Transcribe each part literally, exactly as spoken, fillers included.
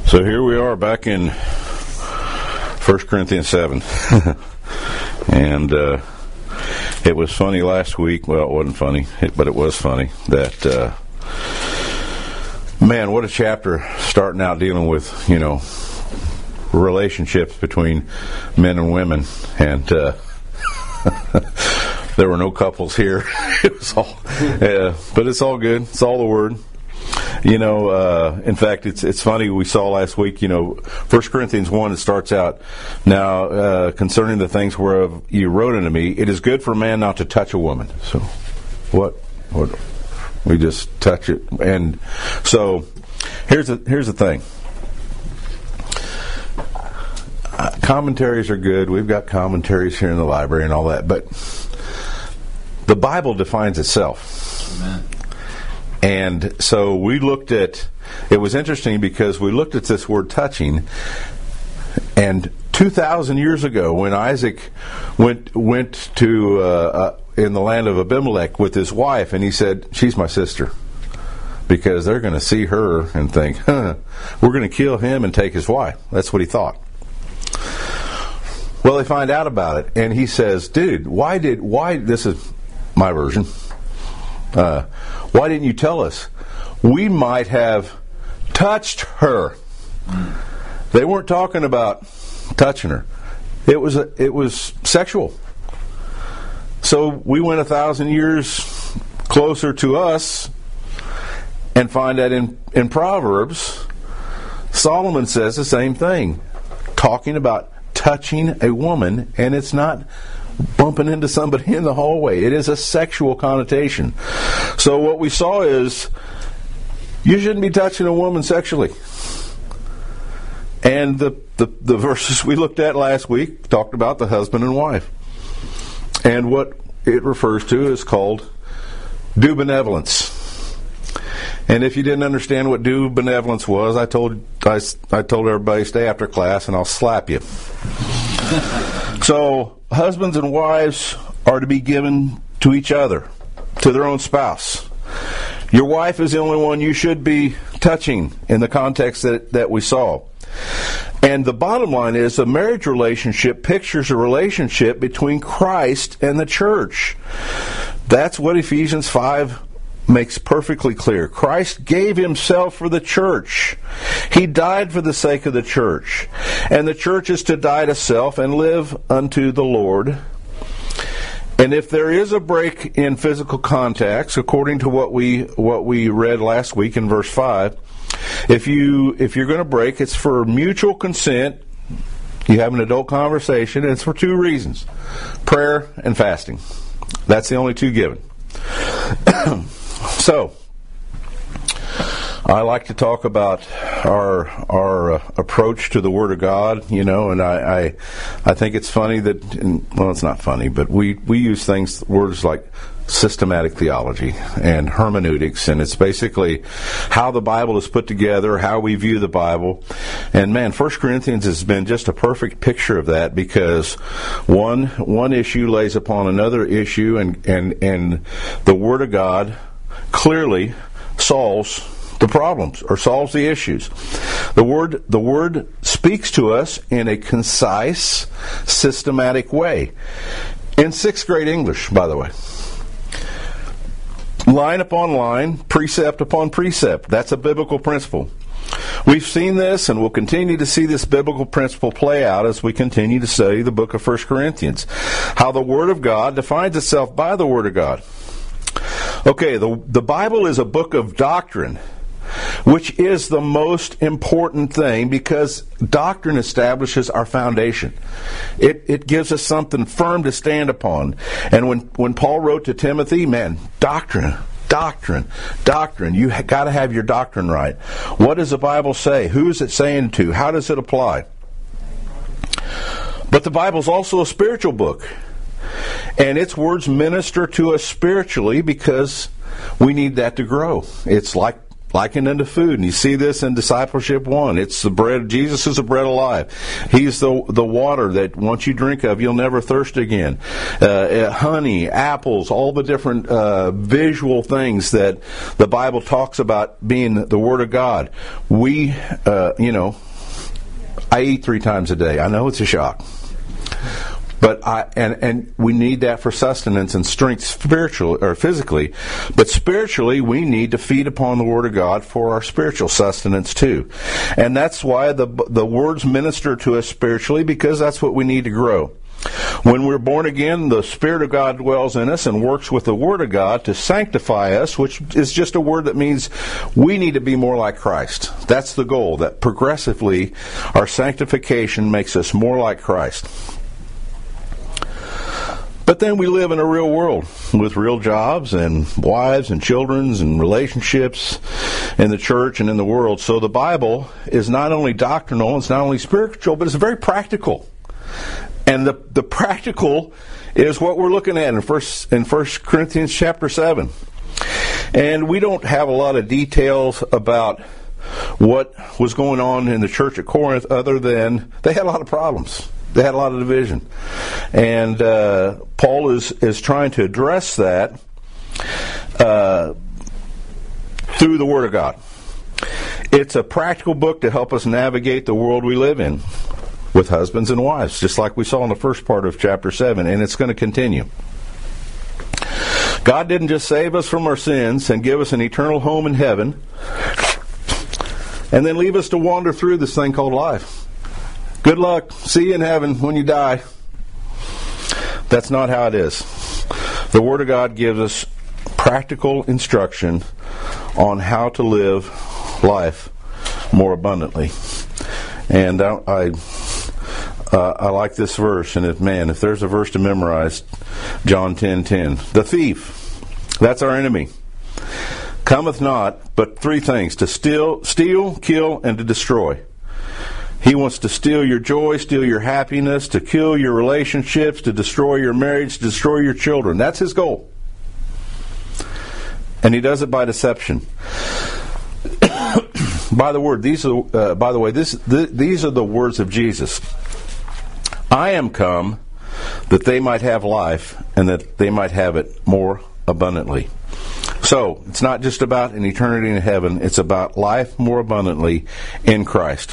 So here we are back in First Corinthians seven. and uh, it was funny last week. Well, it wasn't funny, but it was funny that, uh, man, what a chapter starting out dealing with, you know, relationships between men and women. And uh, there were no couples here. It was all, uh, but it's all good. It's all the Word. You know, uh, in fact, it's it's funny, we saw last week, you know, First Corinthians one, it starts out, now, uh, concerning the things whereof you wrote unto me, it is good for a man not to touch a woman. So, what? What? We just touch it. And so, here's the, here's the thing. Uh, commentaries are good. We've got commentaries here in the library and all that, but the Bible defines itself. Amen. And so we looked at, it was interesting because we looked at this word touching, and two thousand years ago when Isaac went went to, uh, uh, in the land of Abimelech with his wife, and he said, she's my sister, because they're going to see her and think, huh, we're going to kill him and take his wife. That's what he thought. Well, they find out about it, and he says, dude, why did, why, this is my version, uh, why didn't you tell us? We might have touched her. They weren't talking about touching her. It was a, it was sexual. So we went a thousand years closer to us and find that in, in Proverbs, Solomon says the same thing, talking about touching a woman, and it's not bumping into somebody in the hallway. It is a sexual connotation. So what we saw is you shouldn't be touching a woman sexually. And the, the, the verses we looked at last week talked about the husband and wife. And what it refers to is called due benevolence. And if you didn't understand what due benevolence was, I told I, I told everybody, stay after class and I'll slap you. So husbands and wives are to be given to each other, to their own spouse. Your wife is the only one you should be touching in the context that, that we saw. And the bottom line is a marriage relationship pictures a relationship between Christ and the church. That's what Ephesians five makes perfectly clear. Christ gave himself for the church. He died for the sake of the church. And the church is to die to self and live unto the Lord. And if there is a break in physical contacts, according to what we what we read last week in verse five, if you if you're going to break, it's for mutual consent. You have an adult conversation, and it's for two reasons: prayer and fasting. That's the only two given. So, I like to talk about our our uh, approach to the Word of God, you know, and I, I I think it's funny that, and, well, it's not funny, but we, we use things, words like systematic theology and hermeneutics, and it's basically how the Bible is put together, how we view the Bible. And man, First Corinthians has been just a perfect picture of that, because one one issue lays upon another issue, and, and, and the Word of God clearly solves the problems or solves the issues. The word the word speaks to us in a concise, systematic way. In sixth grade English, by the way. Line upon line, precept upon precept. That's a biblical principle. We've seen this, and we'll continue to see this biblical principle play out as we continue to study the book of First Corinthians. How the Word of God defines itself by the Word of God. Okay, the, the Bible is a book of doctrine, which is the most important thing, because doctrine establishes our foundation. It it gives us something firm to stand upon. And when, when Paul wrote to Timothy, man, doctrine, doctrine, doctrine. You ha- got to have your doctrine right. What does the Bible say? Who is it saying to? How does it apply? But the Bible's also a spiritual book. And its words minister to us spiritually, because we need that to grow. It's like likened unto food. And you see this in Discipleship one. It's the bread. Jesus is the bread of life. He's the the water that once you drink of, you'll never thirst again. Uh, honey, apples, all the different uh, visual things that the Bible talks about being the Word of God. We, uh, you know, I eat three times a day. I know it's a shock. But I and, and we need that for sustenance and strength spiritually or physically. But spiritually, we need to feed upon the Word of God for our spiritual sustenance too. And that's why the the words minister to us spiritually, because that's what we need to grow. When we're born again, the Spirit of God dwells in us and works with the Word of God to sanctify us, which is just a word that means we need to be more like Christ. That's the goal, that progressively our sanctification makes us more like Christ. But then we live in a real world with real jobs and wives and children and relationships in the church and in the world. So the Bible is not only doctrinal, it's not only spiritual, but it's very practical. And the, the practical is what we're looking at in First in First Corinthians chapter seven. And we don't have a lot of details about what was going on in the church at Corinth other than they had a lot of problems. They had a lot of division. And uh, Paul is, is trying to address that uh, through the Word of God. It's a practical book to help us navigate the world we live in with husbands and wives, just like we saw in the first part of chapter seven, and it's going to continue. God didn't just save us from our sins and give us an eternal home in heaven and then leave us to wander through this thing called life. Good luck. See you in heaven when you die. That's not how it is. The Word of God gives us practical instruction on how to live life more abundantly. And I, I, uh, I like this verse. And if man, if there's a verse to memorize, John ten ten. The thief, that's our enemy, cometh not but three things: to steal, steal, kill, and to destroy. He wants to steal your joy, steal your happiness, to kill your relationships, to destroy your marriage, to destroy your children. That's his goal. And he does it by deception. By the word, these are, uh, by the way, this, th- these are the words of Jesus. I am come that they might have life and that they might have it more abundantly. So, it's not just about an eternity in heaven, it's about life more abundantly in Christ.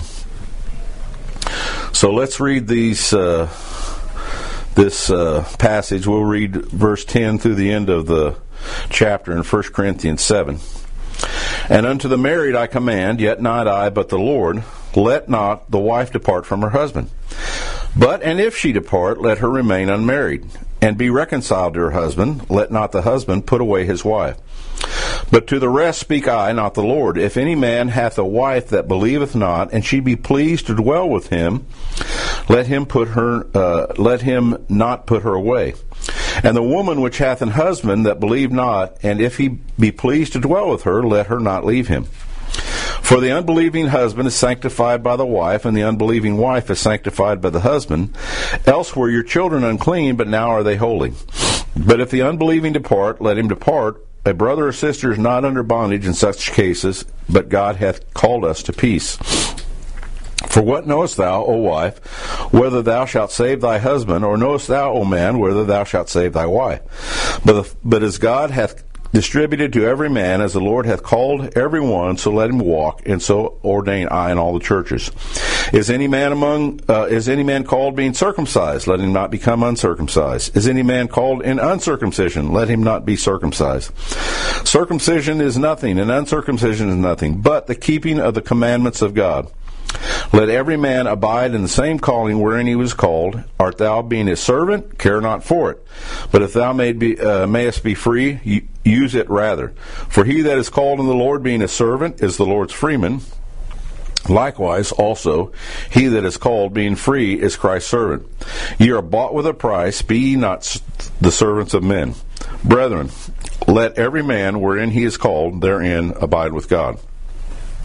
So let's read these. Uh, this uh, passage. We'll read verse ten through the end of the chapter in First Corinthians seven. And unto the married I command, yet not I, but the Lord, let not the wife depart from her husband. But, and if she depart, let her remain unmarried, and be reconciled to her husband. Let not the husband put away his wife. But to the rest speak I, not the Lord. If any man hath a wife that believeth not, and she be pleased to dwell with him, let him put her, uh, let him not put her away. And the woman which hath an husband that believe not, and if he be pleased to dwell with her, let her not leave him. For the unbelieving husband is sanctified by the wife, and the unbelieving wife is sanctified by the husband. Else were your children unclean, but now are they holy. But if the unbelieving depart, let him depart. A brother or sister is not under bondage in such cases, but God hath called us to peace. For what knowest thou, O wife, whether thou shalt save thy husband, or knowest thou, O man, whether thou shalt save thy wife? But, but as God hath distributed to every man, as the Lord hath called every one, so let him walk, and so ordain I in all the churches. Is any man among, uh, is any man called being circumcised? Let him not become uncircumcised. Is any man called in uncircumcision? Let him not be circumcised. Circumcision is nothing, and uncircumcision is nothing, but the keeping of the commandments of God. Let every man abide in the same calling wherein he was called. Art thou being a servant? Care not for it. But if thou may be, uh, mayest be free, use it rather. For he that is called in the Lord being a servant is the Lord's freeman. Likewise, also, he that is called being free is Christ's servant. Ye are bought with a price, be ye not the servants of men. Brethren, let every man wherein he is called therein abide with God.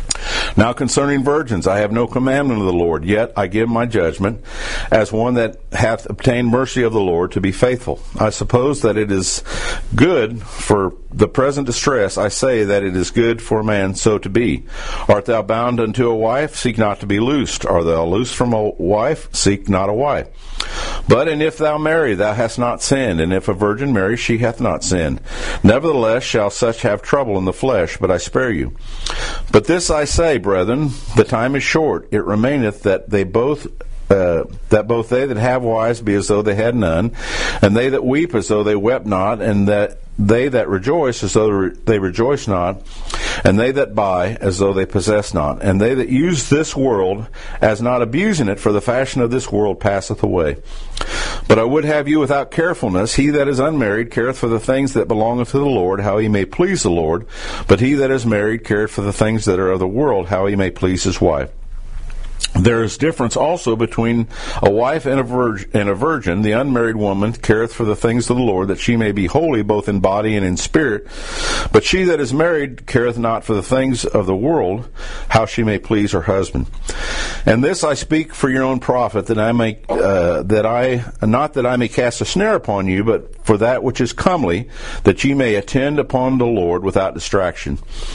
Now concerning virgins, I have no commandment of the Lord, yet I give my judgment, as one that hath obtained mercy of the Lord, to be faithful. I suppose that it is good for the present distress. I say that it is good for a man so to be. Art thou bound unto a wife? Seek not to be loosed. Art thou loosed from a wife? Seek not a wife. But and if thou marry, thou hast not sinned, and if a virgin marry, she hath not sinned. Nevertheless shall such have trouble in the flesh, but I spare you. But this I say, brethren, the time is short. It remaineth that they both Uh, that both they that have wives be as though they had none, and they that weep as though they wept not, and that they that rejoice as though they rejoice not, and they that buy as though they possess not, and they that use this world as not abusing it, for the fashion of this world passeth away. But I would have you without carefulness. He that is unmarried careth for the things that belongeth to the Lord, how he may please the Lord. But he that is married careth for the things that are of the world, how he may please his wife. There is difference also between a wife and a, virgin, and a virgin. The unmarried woman careth for the things of the Lord, that she may be holy both in body and in spirit. But she that is married careth not for the things of the world, how she may please her husband. And this I speak for your own profit, that I may, uh, that I, not that I may cast a snare upon you, but for that which is comely, that ye may attend upon the Lord without distraction.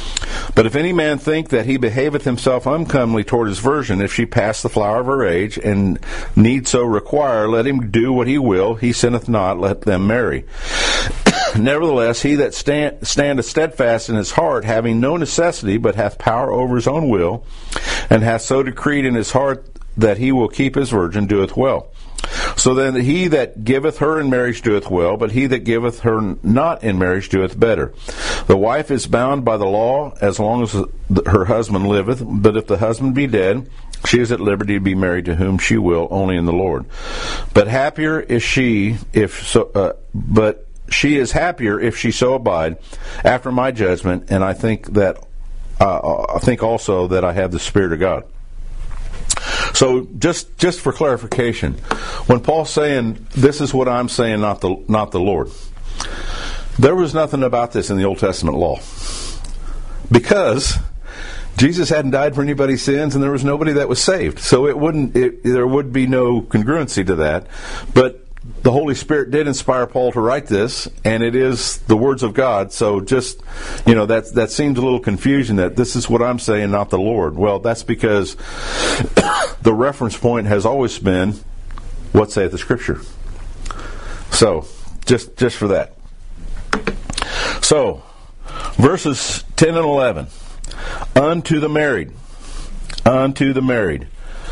But if any man think that he behaveth himself uncomely toward his virgin, if she pass the flower of her age, and need so require, let him do what he will. He sinneth not, let them marry. Nevertheless, he that stand, standeth steadfast in his heart, having no necessity, but hath power over his own will, and hath so decreed in his heart that he will keep his virgin, doeth well. So then he that giveth her in marriage doeth well, but he that giveth her not in marriage doeth better. The wife is bound by the law as long as her husband liveth, but if the husband be dead, she is at liberty to be married to whom she will, only in the Lord. But happier is she if so. Uh, but she is happier if she so abide after my judgment. And I think that uh, I think also that I have the Spirit of God. So just just for clarification, when Paul's saying this is what I'm saying, not the not the Lord, there was nothing about this in the Old Testament law, because Jesus hadn't died for anybody's sins, and there was nobody that was saved. So it wouldn't it, there would be no congruency to that. But the Holy Spirit did inspire Paul to write this, and it is the words of God. So just, you know, that that seems a little confusion, that this is what I'm saying, not the Lord. Well, that's because the reference point has always been, what saith the Scripture? So, just just for that. So, verses ten and eleven. Unto the married, unto the married.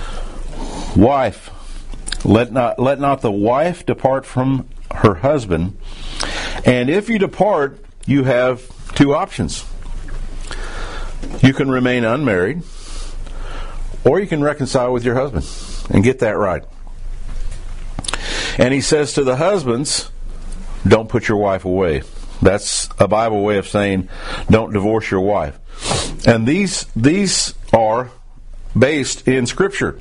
Wife, let not let not the wife depart from her husband. And if you depart, you have two options. You can remain unmarried, or you can reconcile with your husband and get that right. And he says to the husbands, don't put your wife away. That's a Bible way of saying don't divorce your wife. And these these are based in Scripture.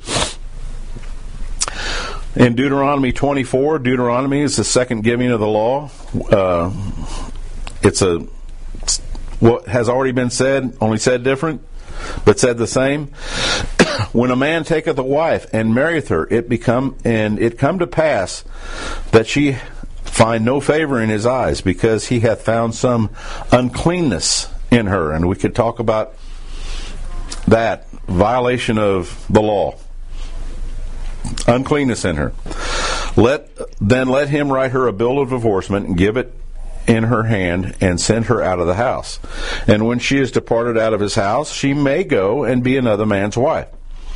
In Deuteronomy twenty-four, Deuteronomy is the second giving of the law. Uh, it's a what has already been said, only said different, but said the same. When a man taketh a wife and marrieth her, it become and it come to pass that she find no favor in his eyes, because he hath found some uncleanness in her. And we could talk about that violation of the law. Uncleanness in her. Let then let him write her a bill of divorcement and give it in her hand, and send her out of the house. And when she is departed out of his house, she may go and be another man's wife.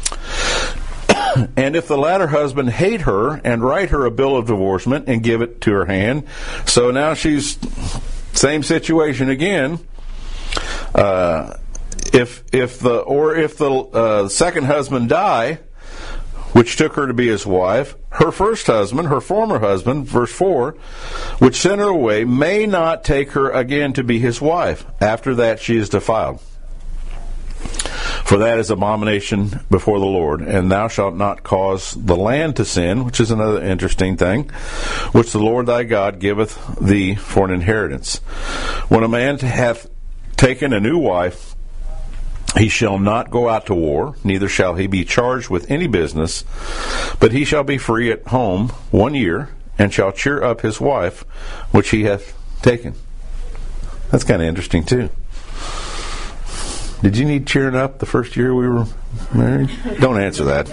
And if the latter husband hate her, and write her a bill of divorcement and give it to her hand, so now she's same situation again. Uh, if if the or if the uh, second husband die, which took her to be his wife, her first husband, her former husband, verse four, which sent her away, may not take her again to be his wife. After that she is defiled. For that is abomination before the Lord. And thou shalt not cause the land to sin, which is another interesting thing, which the Lord thy God giveth thee for an inheritance. When a man hath taken a new wife, He shall not go out to war, neither shall he be charged with any business, but he shall be free at home one year, and shall cheer up his wife, which he hath taken. That's kind of interesting, too. Did you need cheering up the first year we were married? Don't answer that.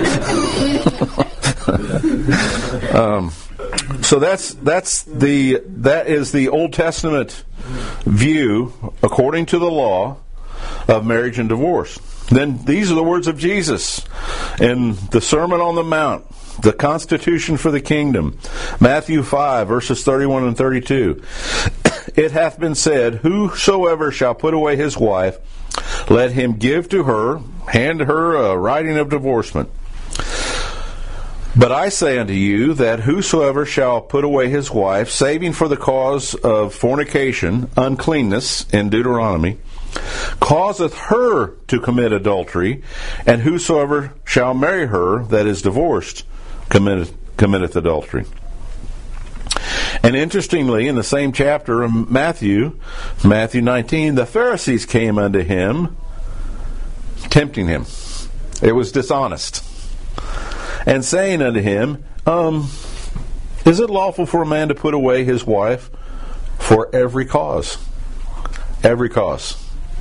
um, so that's that's the that is the Old Testament view, according to the law, of marriage and divorce. Then these are the words of Jesus in the Sermon on the Mount, the Constitution for the Kingdom, Matthew five, verses thirty-one and thirty-two. It hath been said, whosoever shall put away his wife, let him give to her, hand her a writing of divorcement. But I say unto you that whosoever shall put away his wife, saving for the cause of fornication, uncleanness, in Deuteronomy, causeth her to commit adultery, and whosoever shall marry her that is divorced committeth, committeth adultery. And interestingly, in the same chapter of Matthew, Matthew nineteen, the Pharisees came unto him, tempting him. It was dishonest. And saying unto him, um, is it lawful for a man to put away his wife for every cause? Every cause.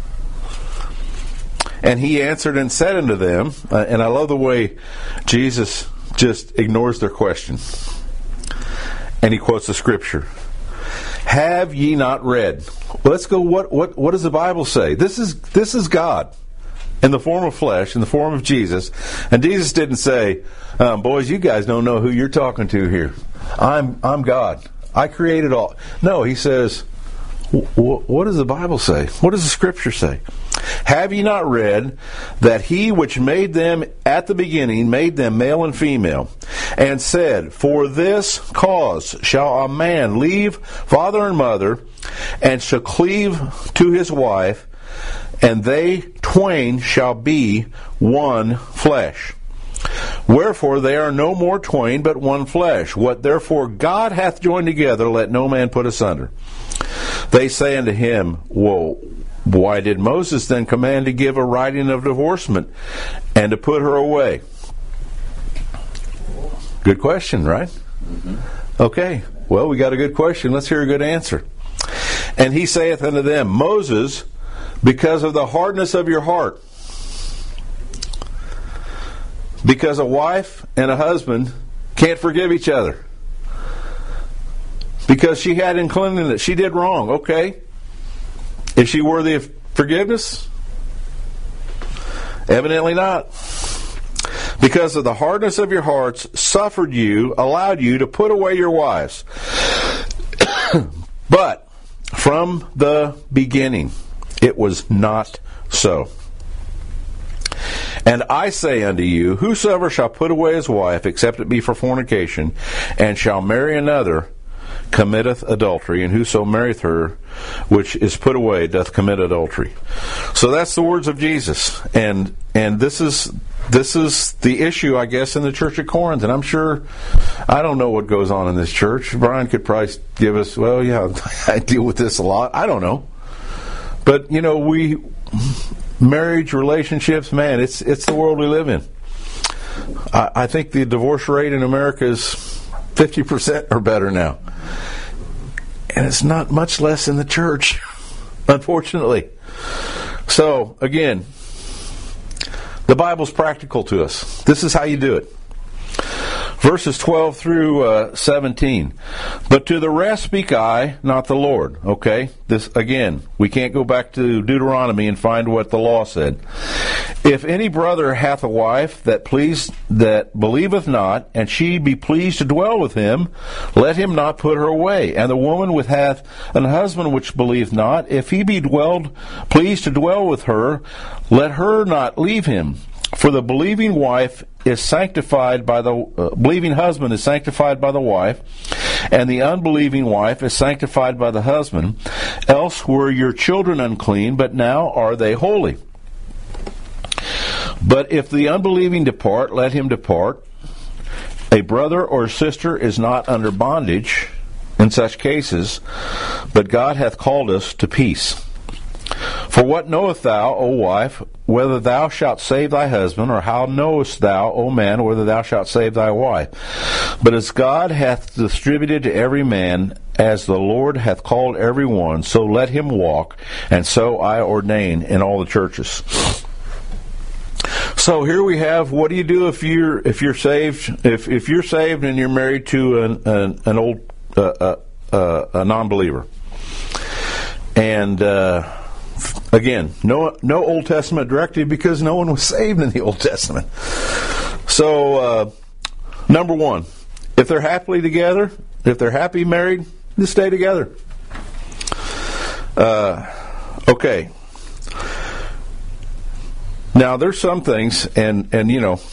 And he answered and said unto them, uh, and I love the way Jesus just ignores their question. And he quotes the scripture. Have ye not read? Well, let's go, what, what, what does the Bible say? This is, this is God in the form of flesh, in the form of Jesus. And Jesus didn't say, um, boys, you guys don't know who you're talking to here. I'm, I'm God. I created all. No, he says, what does the Bible say? What does the scripture say? Have ye not read that he which made them at the beginning made them male and female, and said, for this cause shall a man leave father and mother, and shall cleave to his wife, and they twain shall be one flesh. Wherefore they are no more twain, but one flesh. What therefore God hath joined together, let no man put asunder. They say unto him, well, why did Moses then command to give a writing of divorcement and to put her away? Good question, right? Mm-hmm. Okay, well, we got a good question. Let's hear a good answer. And he saith unto them, Moses, because of the hardness of your heart, because a wife and a husband can't forgive each other. Because she had inclination, she did wrong. Okay. Is she worthy of forgiveness? Evidently not. Because of the hardness of your hearts suffered you, allowed you to put away your wives. But from the beginning it was not so. And I say unto you, whosoever shall put away his wife, except it be for fornication, and shall marry another, committeth adultery, and whoso marrieth her which is put away doth commit adultery. So that's the words of Jesus, and and this is this is the issue, I guess, in the church at Corinth. And I'm sure, I don't know what goes on in this church. Brian could probably give us, well, yeah, I deal with this a lot. I don't know, but you know, we marriage, relationships, man, it's it's the world we live in. I, I think the divorce rate in America is fifty percent or better now. And it's not much less in the church, unfortunately. So, again, the Bible's practical to us. This is how you do it. Verses twelve through uh, seventeen. But to the rest speak I, not the Lord. Okay? This, again, we can't go back to Deuteronomy and find what the law said. If any brother hath a wife that please, that believeth not, and she be pleased to dwell with him, let him not put her away. And the woman which hath an husband which believeth not, if he be dwelled, pleased to dwell with her, let her not leave him. For the believing wife is sanctified by the uh, believing husband is sanctified by the wife, and the unbelieving wife is sanctified by the husband. Else were your children unclean, but now are they holy. But if the unbelieving depart, let him depart. A brother or sister is not under bondage in such cases, but God hath called us to peace. For what knowest thou, O wife, whether thou shalt save thy husband, or how knowest thou, O man, whether thou shalt save thy wife? But as God hath distributed to every man, as the Lord hath called every one, so let him walk, and so I ordain in all the churches. So here we have, what do you do if you're if you're saved? If if you're saved and you're married to an an, an old uh, uh, uh, a non-believer, and uh, again, no no Old Testament directive because no one was saved in the Old Testament. So uh, number one, if they're happily together, if they're happy married, just stay together. Uh, okay. Now, there's some things, and, and you know,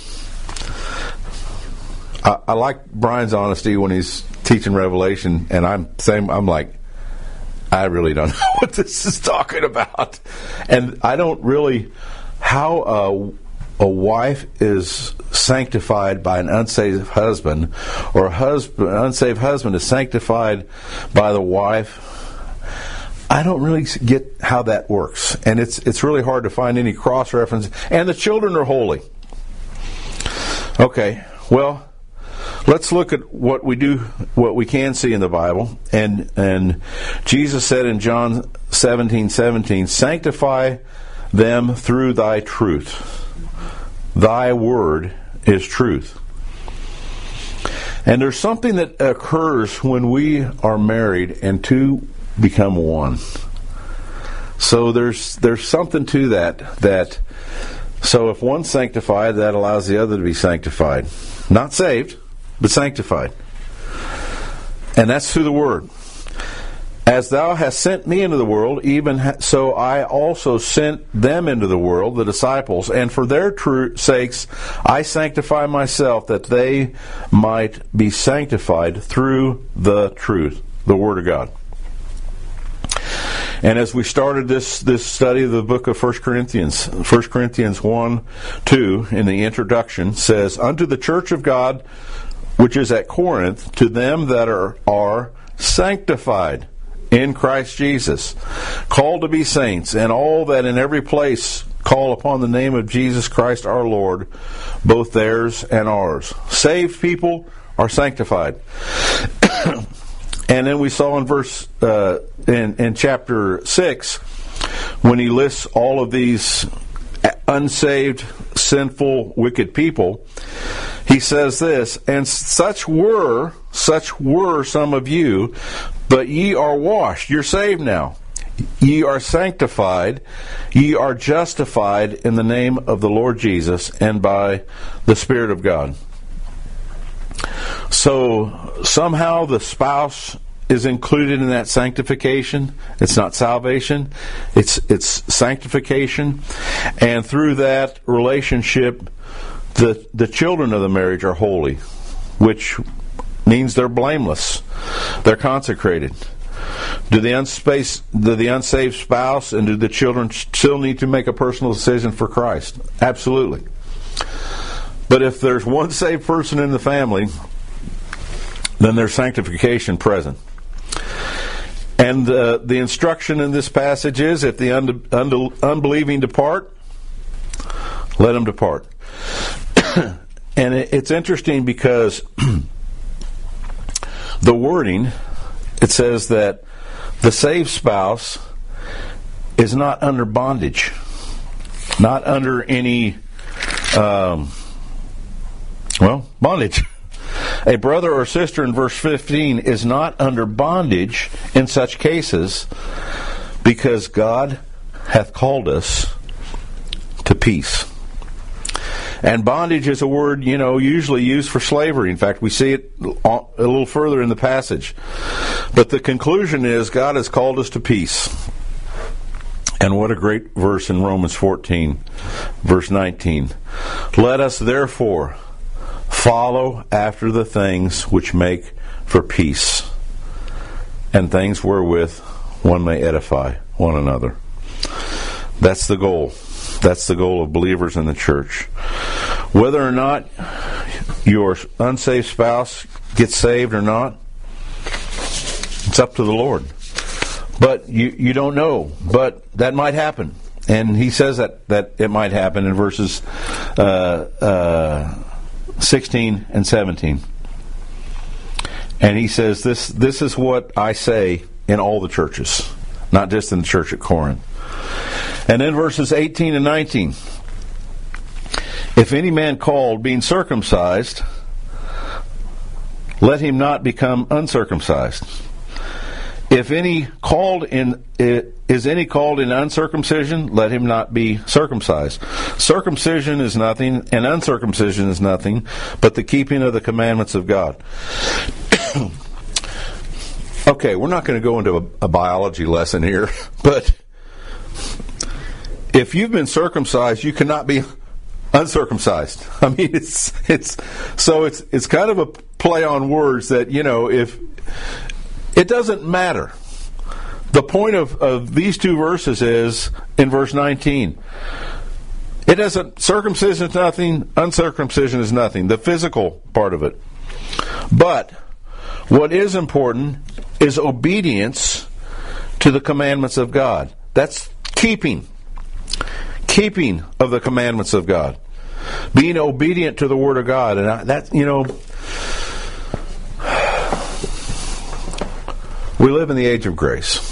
I, I like Brian's honesty when he's teaching Revelation, and I'm saying, I'm like, I really don't know what this is talking about. And I don't really, how a, a wife is sanctified by an unsaved husband, or a husband, an unsaved husband is sanctified by the wife, I don't really get how that works, and it's it's really hard to find any cross reference. And the children are holy. Okay, well, let's look at what we do, what we can see in the Bible. And and Jesus said in John seventeen seventeen, "Sanctify them through thy truth. Thy word is truth." And there's something that occurs when we are married and two become one. So there's there's something to that that so if one's sanctified, that allows the other to be sanctified. Not saved, but sanctified. And that's through the word. As thou hast sent me into the world, even so I also sent them into the world, the disciples, and for their true sakes I sanctify myself, that they might be sanctified through the truth, the Word of God. And as we started this, this study of the book of First Corinthians, First Corinthians one, two, in the introduction, says, "Unto the church of God, which is at Corinth, to them that are, are sanctified in Christ Jesus, called to be saints, and all that in every place call upon the name of Jesus Christ our Lord, both theirs and ours." Saved people are sanctified. And then we saw in verse uh, in, in chapter six, when he lists all of these unsaved, sinful, wicked people, he says this, "And such were, such were some of you, but ye are washed." You're saved now. "Ye are sanctified, ye are justified in the name of the Lord Jesus, and by the Spirit of God." So somehow the spouse is included in that sanctification. It's not salvation, it's it's sanctification. And through that relationship, the the children of the marriage are holy, which means they're blameless. They're consecrated. Do the unsaved, do the unsaved spouse and do the children still need to make a personal decision for Christ? Absolutely. But if there's one saved person in the family, then there's sanctification present. And uh, the instruction in this passage is, if the un- un- unbelieving depart, let them depart. And it, it's interesting because the wording, it says that the saved spouse is not under bondage, not under any, um, well, bondage. A brother or sister in verse fifteen is not under bondage in such cases, because God hath called us to peace. And bondage is a word, you know, usually used for slavery. In fact, we see it a little further in the passage. But the conclusion is God has called us to peace. And what a great verse in Romans fourteen, verse nineteen. "Let us therefore follow after the things which make for peace, and things wherewith one may edify one another." That's the goal. That's the goal of believers in the church. Whether or not your unsaved spouse gets saved or not, it's up to the Lord. But you, you don't know. But that might happen. And he says that, that it might happen in verses uh, uh, sixteen and seventeen. And he says, this, this is what I say in all the churches, not just in the church at Corinth. And then verses eighteen and nineteen. If any man called being circumcised, let him not become uncircumcised. If any called in is any called in uncircumcision, let him not be circumcised. Circumcision is nothing, and uncircumcision is nothing, but the keeping of the commandments of God. Okay, we're not going to go into a, a biology lesson here, but if you've been circumcised, you cannot be uncircumcised. I mean, it's it's so it's it's kind of a play on words that, you know, if it doesn't matter. The point of, of these two verses is in verse nineteen. It doesn't, circumcision is nothing, uncircumcision is nothing, the physical part of it. But what is important is obedience to the commandments of God. That's keeping. Keeping of the commandments of God. Being obedient to the Word of God. And I, that, you know, we live in the age of grace.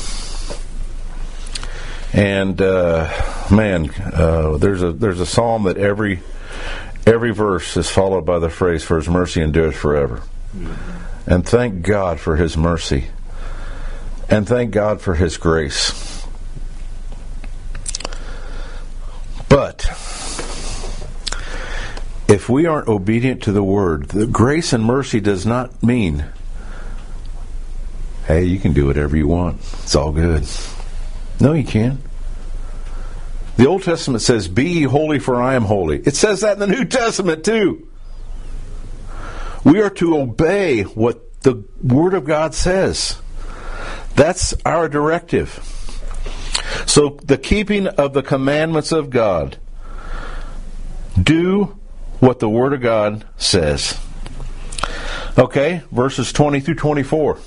And uh, man, uh, there's a there's a psalm that every every verse is followed by the phrase, "For His mercy endureth forever." Mm-hmm. And thank God for His mercy, and thank God for His grace. But if we aren't obedient to the Word, the grace and mercy does not mean, hey, you can do whatever you want. It's all good. No, you can't. The Old Testament says, "Be ye holy, for I am holy." It says that in the New Testament too. We are to obey what the Word of God says. That's our directive. So the keeping of the commandments of God. Do what the Word of God says. Okay, verses twenty through twenty-four.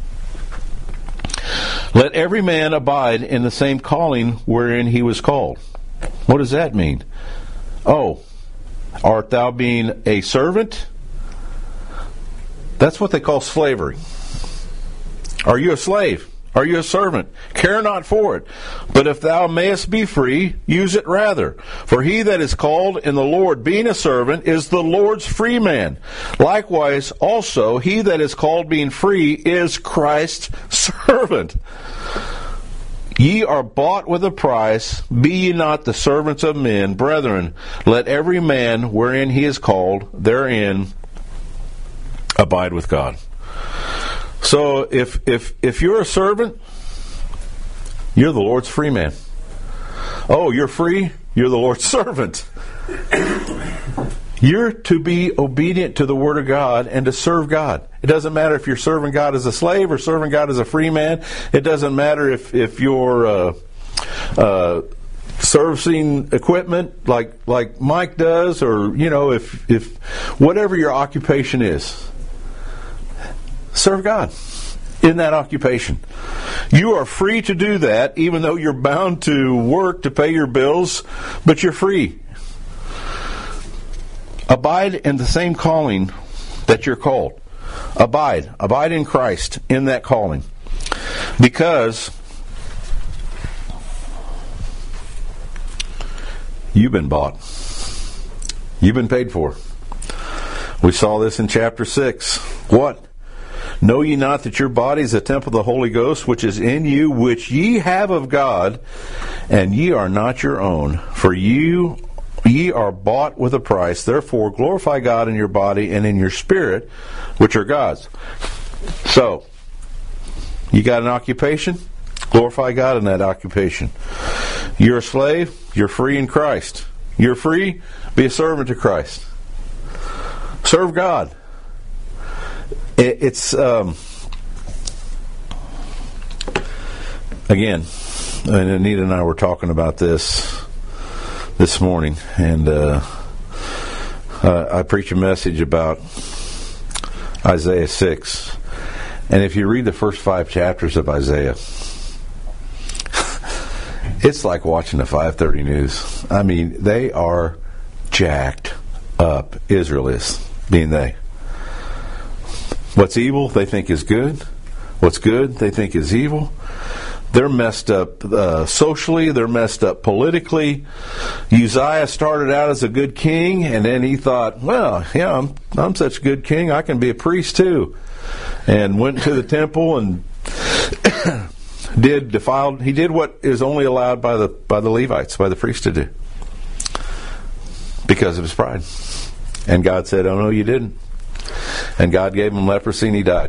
Let every man abide in the same calling wherein he was called. What does that mean? Oh, art thou being a servant? That's what they call slavery. Are you a slave? Are you a servant? Care not for it. But if thou mayest be free, use it rather. For he that is called in the Lord being a servant is the Lord's free man. Likewise, also, he that is called being free is Christ's servant. Ye are bought with a price. Be ye not the servants of men. Brethren, let every man wherein he is called, therein abide with God. So if if if you're a servant, you're the Lord's free man. Oh, you're free? You're the Lord's servant. You're to be obedient to the Word of God and to serve God. It doesn't matter if you're serving God as a slave or serving God as a free man. It doesn't matter if, if you're uh, uh, servicing equipment like like Mike does, or, you know, if if whatever your occupation is. Serve God in that occupation. You are free to do that, even though you're bound to work to pay your bills, but you're free. Abide in the same calling that you're called. Abide. Abide in Christ in that calling. Because you've been bought. You've been paid for. We saw this in chapter six. What? Know ye not that your body is a temple of the Holy Ghost, which is in you, which ye have of God, and ye are not your own? For you ye are bought with a price. Therefore glorify God in your body and in your spirit, which are God's. So, you got an occupation? Glorify God in that occupation. You're a slave? You're free in Christ. You're free? Be a servant to Christ. Serve God. It's, um, again, and Anita and I were talking about this this morning, and uh, uh, I preach a message about Isaiah six. And if you read the first five chapters of Isaiah, It's like watching the five thirty news. I mean, they are jacked up. Israel is, being they. What's evil, they think is good. What's good, they think is evil. They're messed up uh, socially. They're messed up politically. Uzziah started out as a good king, and then he thought, well, yeah, I'm, I'm such a good king, I can be a priest too. And went to the temple and did defiled. He did what is only allowed by the by the Levites, by the priests to do, because of his pride. And God said, oh no, you didn't. And God gave him leprosy and he died.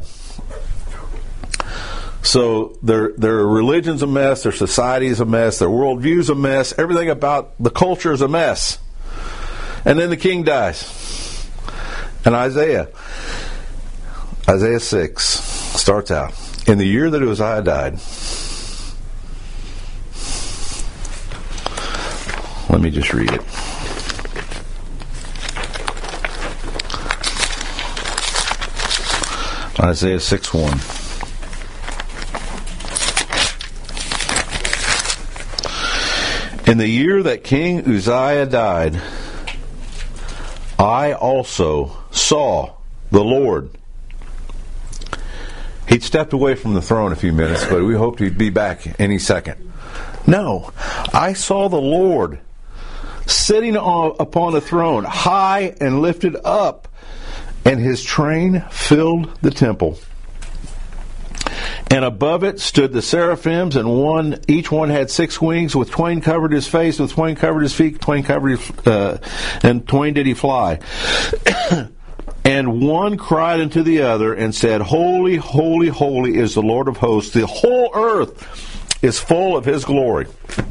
So their their religion's a mess, their society's a mess, their worldview's a mess, everything about the culture is a mess. And then the king dies. And Isaiah, Isaiah six starts out, in the year that Uzziah died. Let me just read it. Isaiah six one. In the year that King Uzziah died, I also saw the Lord. He'd stepped away from the throne a few minutes, but we hoped he'd be back any second. No, I saw the Lord sitting on, upon a throne, high and lifted up, and his train filled the temple. And above it stood the seraphims, and one, each one had six wings. With twain covered his face, with twain covered his feet, twain covered his, uh, and twain did he fly. And one cried unto the other and said, Holy, holy, holy is the Lord of hosts. The whole earth is full of his glory.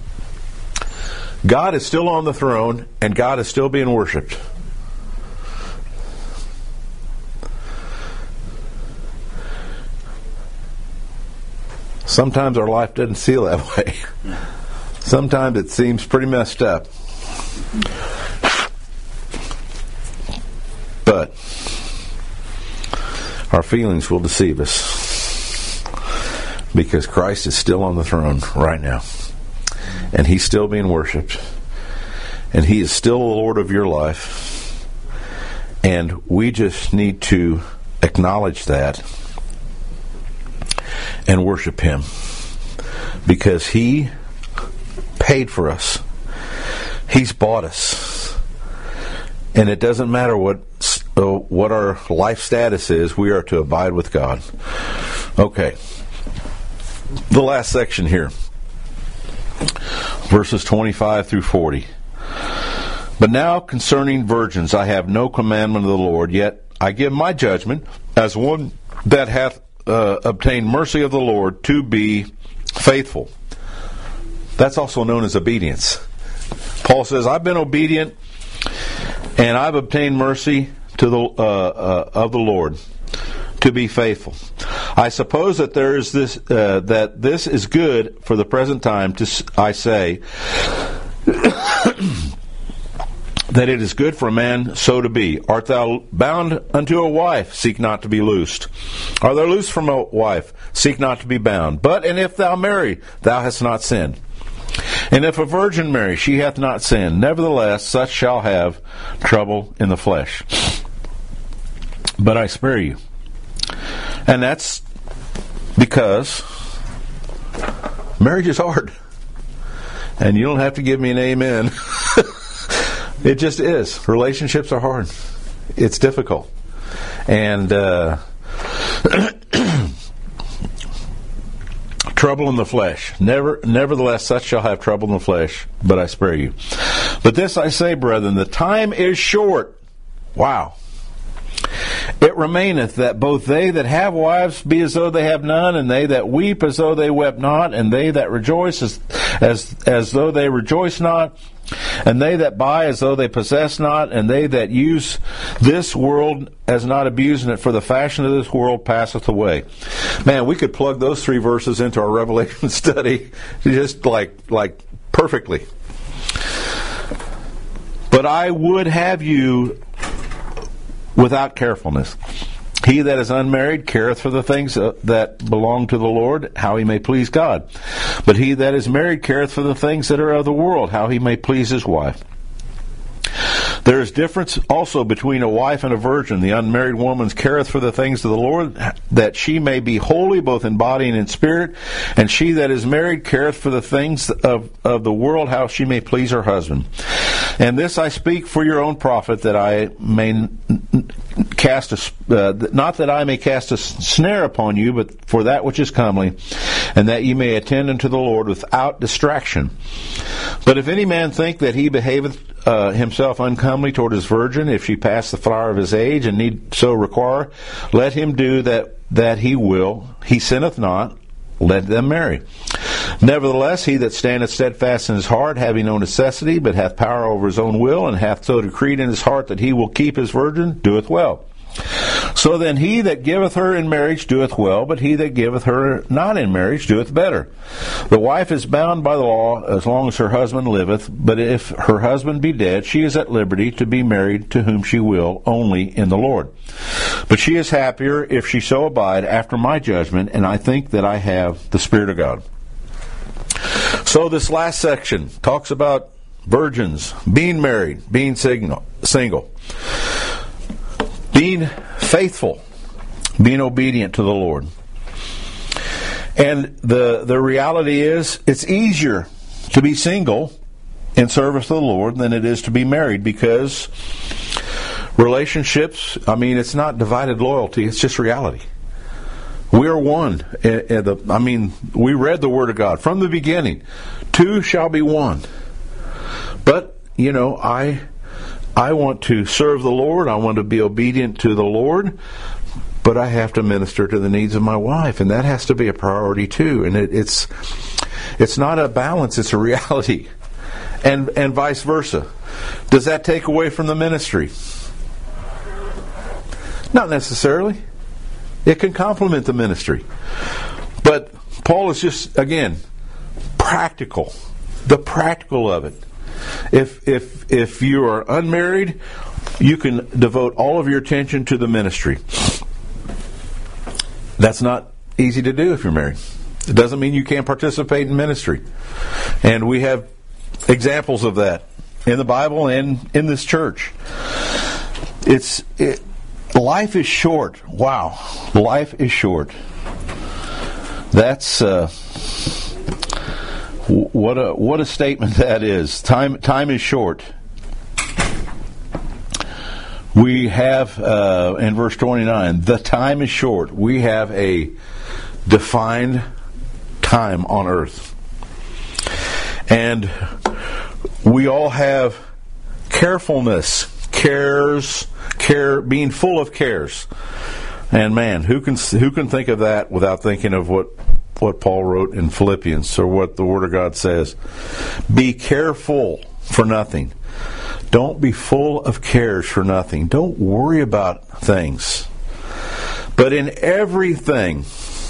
God is still on the throne, and God is still being worshipped. Sometimes our life doesn't feel that way. Sometimes it seems pretty messed up. But our feelings will deceive us, because Christ is still on the throne right now. And he's still being worshipped. And he is still the Lord of your life. And we just need to acknowledge that and worship him, because he paid for us. He's bought us. And it doesn't matter what uh, what our life status is, we are to abide with God. Okay. The last section here. Verses twenty-five through forty. But now concerning virgins I have no commandment of the Lord, yet I give my judgment as one that hath Uh, obtain mercy of the Lord, to be faithful. That's also known as obedience. Paul says, I've been obedient and I've obtained mercy to the uh, uh, of the Lord, to be faithful. I suppose that there is this uh, that this is good for the present time. To I say that it is good for a man so to be. Art thou bound unto a wife? Seek not to be loosed. Art thou loosed from a wife? Seek not to be bound. But, and if thou marry, thou hast not sinned. And if a virgin marry, she hath not sinned. Nevertheless, such shall have trouble in the flesh. But I spare you. And that's because marriage is hard. And you don't have to give me an amen. It just is. Relationships are hard. It's difficult. And uh, trouble in the flesh. Never, nevertheless, such shall have trouble in the flesh, but I spare you. But this I say, brethren, the time is short. Wow. It remaineth that both they that have wives be as though they have none, and they that weep as though they wept not, and they that rejoice as as, as though they rejoice not, and they that buy as though they possess not, and they that use this world as not abusing it, for the fashion of this world passeth away. Man, we could plug those three verses into our Revelation study just like like perfectly. But I would have you without carefulness. He that is unmarried careth for the things that belong to the Lord, how he may please God. But he that is married careth for the things that are of the world, how he may please his wife. There is difference also between a wife and a virgin. The unmarried woman careth for the things of the Lord, that she may be holy both in body and in spirit. And she that is married careth for the things of, of the world, how she may please her husband. And this I speak for your own profit, that I may cast a, uh, not that I may cast a snare upon you, but for that which is comely, and that ye may attend unto the Lord without distraction. But if any man think that he behaveth uh, himself uncomely toward his virgin, if she pass the flower of his age, and need so require, let him do that that he will. He sinneth not. Let them marry. Nevertheless, he that standeth steadfast in his heart, having no necessity, but hath power over his own will, and hath so decreed in his heart that he will keep his virgin, doeth well. So then he that giveth her in marriage doeth well, but he that giveth her not in marriage doeth better. The wife is bound by the law as long as her husband liveth, but if her husband be dead, she is at liberty to be married to whom she will, only in the Lord. But she is happier if she so abide after my judgment, and I think that I have the Spirit of God. So this last section talks about virgins, being married, being single, being faithful, being obedient to the Lord. And the the reality is, it's easier to be single in service to the Lord than it is to be married, because relationships, I mean, it's not divided loyalty, it's just reality. We are one. I mean, we read the Word of God from the beginning. Two shall be one. But, you know, I I want to serve the Lord. I want to be obedient to the Lord. But I have to minister to the needs of my wife, and that has to be a priority too. And it, it's it's not a balance; it's a reality, and and vice versa. Does that take away from the ministry? Not necessarily. It can complement the ministry, but Paul is just, again, practical, the practical of it. If if if you are unmarried, you can devote all of your attention to the ministry. That's not easy to do if you're married. It doesn't mean you can't participate in ministry. And we have examples of that in the Bible and in this church. It's it, life is short. Wow, life is short. That's uh, what a what a statement that is. Time time is short. We have, uh, in verse twenty-nine, the time is short. We have a defined time on earth. And we all have carefulness, cares, care, being full of cares. And man, who can who can think of that without thinking of what, what Paul wrote in Philippians, or what the Word of God says? Be careful for nothing. Don't be full of cares for nothing. Don't worry about things. But in everything,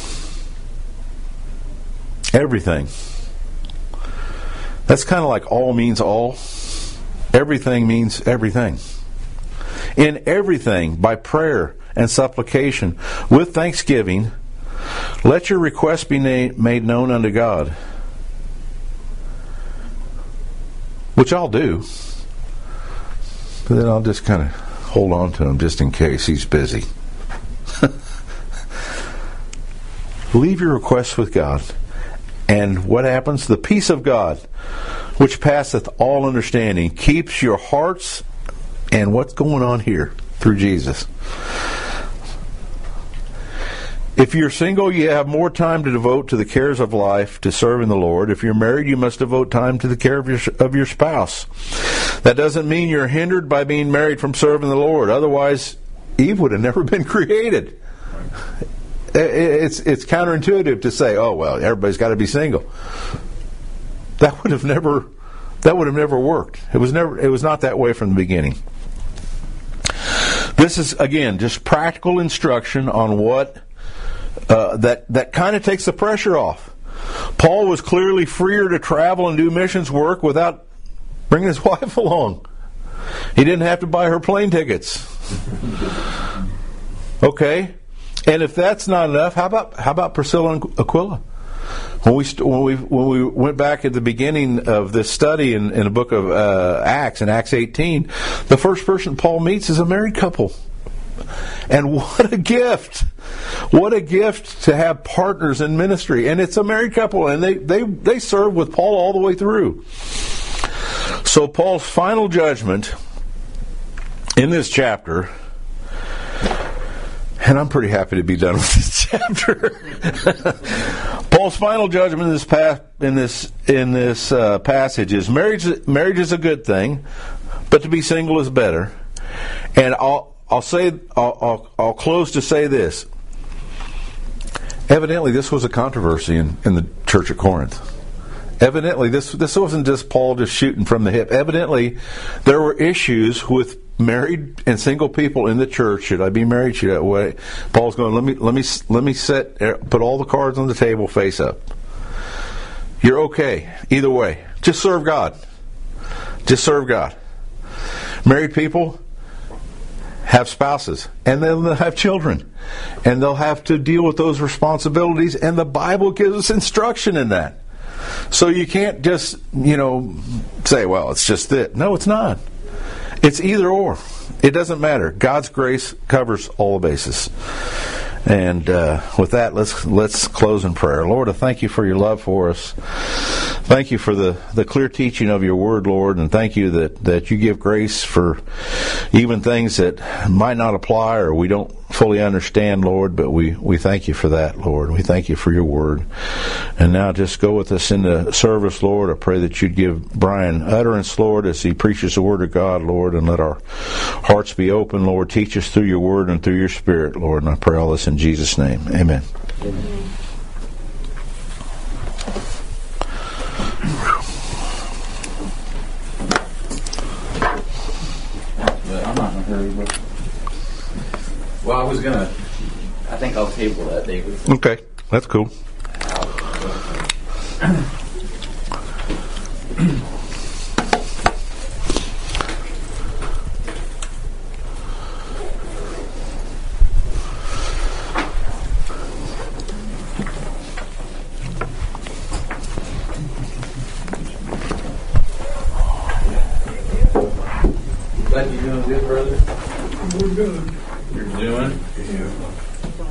everything, that's kind of like all means all. Everything means everything. In everything, by prayer and supplication, with thanksgiving, let your requests be na- made known unto God. Which I'll do. But then I'll just kind of hold on to him just in case he's busy. Leave your requests with God. And what happens? The peace of God, which passeth all understanding, keeps your hearts and what's going on here through Jesus. If you're single, you have more time to devote to the cares of life, to serving the Lord. If you're married, you must devote time to the care of your of your spouse. That doesn't mean you're hindered by being married from serving the Lord. Otherwise, Eve would have never been created. It's it's counterintuitive to say, "Oh well, everybody's got to be single." That would have never that would have never worked. It was never it was not that way from the beginning. This is, again, just practical instruction on what uh, that that kind of takes the pressure off. Paul was clearly freer to travel and do missions work without bringing his wife along. He didn't have to buy her plane tickets. Okay, and if that's not enough, how about how about Priscilla and Aquila? When we st- when we when we went back at the beginning of this study in, in the book of uh, Acts, in Acts eighteen, the first person Paul meets is a married couple. And what a gift! What a gift to have partners in ministry. And it's a married couple, and they, they, they serve with Paul all the way through. So Paul's final judgment in this chapter, and I'm pretty happy to be done with this chapter. Paul's final judgment in this pa- in this in this uh, passage is marriage. Marriage is a good thing, but to be single is better. And I'll I'll say I'll, I'll, I'll close to say this. Evidently, this was a controversy in, in the church at Corinth. Evidently, this this wasn't just Paul just shooting from the hip. Evidently, there were issues with married and single people in the church. Should I be married? Should I wait? Paul's going. Let me let me let me set put all the cards on the table, face up. You're okay either way. Just serve God. Just serve God. Married people have spouses, and then they'll have children, and they'll have to deal with those responsibilities, and the Bible gives us instruction in that. So you can't just, you know, say, well, it's just it. No, it's not. It's either or. It doesn't matter. God's grace covers all the bases. And uh, with that, let's let's close in prayer. Lord, I thank you for your love for us. Thank you for the, the clear teaching of your word, Lord, and thank you that, that you give grace for even things that might not apply or we don't fully understand, Lord, but we, we thank you for that, Lord. We thank you for your word. And now just go with us in the service, Lord. I pray that you'd give Brian utterance, Lord, as he preaches the word of God, Lord, and let our hearts be open, Lord. Teach us through your word and through your spirit, Lord. And I pray all this in Jesus' name. Amen. Amen. I'm not in a hurry, but well, I was gonna. I think I'll table that, David. Okay, that's cool. Glad you're doing good, brother. We're good. You're doing? Yeah.